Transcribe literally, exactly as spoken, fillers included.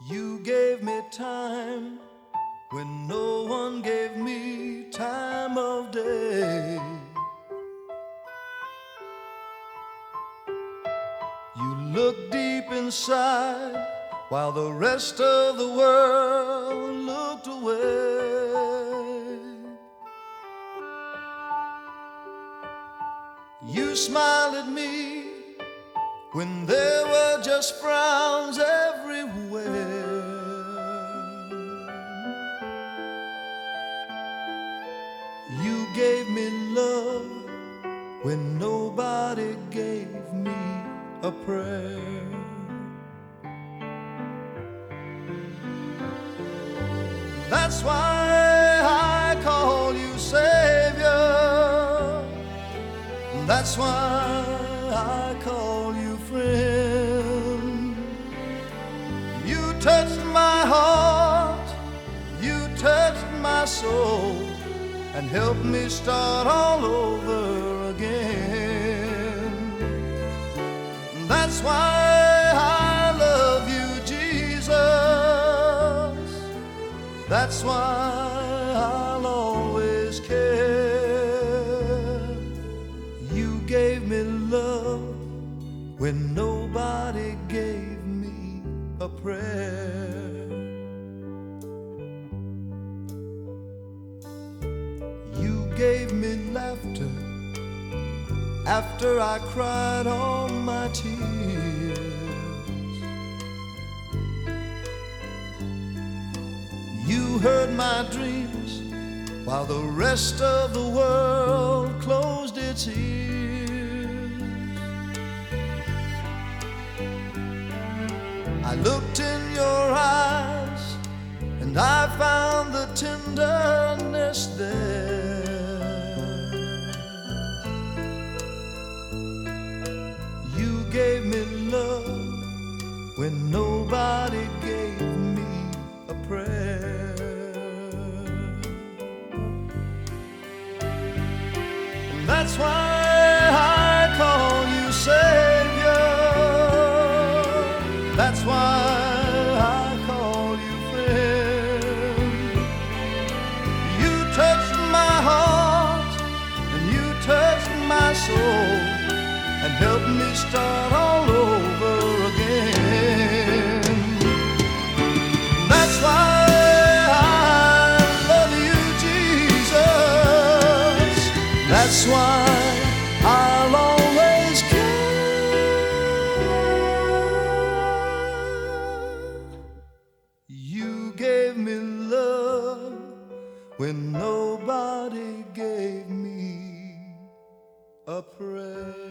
You gave me time when no one gave me time of day. You looked deep inside while the rest of the world looked away. You smiled at me when there were just frowns everywhere. You gave me love when nobody gave me a prayer. That's why I call you Savior. That's why I call you friend. You touched my heart, you touched my soul, and helped me start all over again. That's why I love you, Jesus. That's why I'll always care. You gave me love when nobody gave me a prayer. You gave me laughter after I cried all my tears. You heard my dreams while the rest of the world closed its ears. I looked in your eyes and I found the tenderness there. You gave me love when nobody gave me a prayer. And that's why I call you Savior. That's why I call you friend. You touched my heart and you touched my soul, and help me start all over again. That's why I love you, Jesus. That's why I'll always care. You gave me love when nobody gave me a prayer.